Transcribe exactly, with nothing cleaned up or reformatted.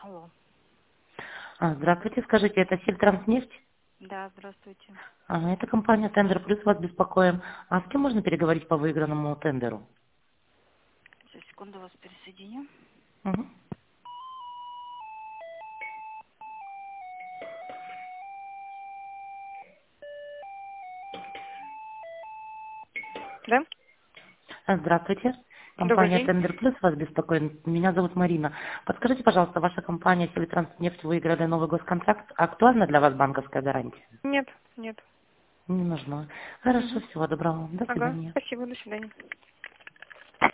Алло. А, Здравствуйте, скажите, это Сельтранснефть? Да, здравствуйте. Ага, это компания Тендер Плюс, вас беспокоим. А с кем можно переговорить по выигранному тендеру? Сейчас, секунду, вас пересоединю. Мгм. Да? А, Здравствуйте, Добрый компания день. Тендер Плюс вас беспокоит. Меня зовут Марина. Подскажите, пожалуйста, ваша компания Сельтранснефть выиграли новый госконтракт. Актуальна для вас банковская гарантия? Нет, нет. Не нужна. Хорошо, Мгм. всего доброго. До Ага, свидания. спасибо, до свидания.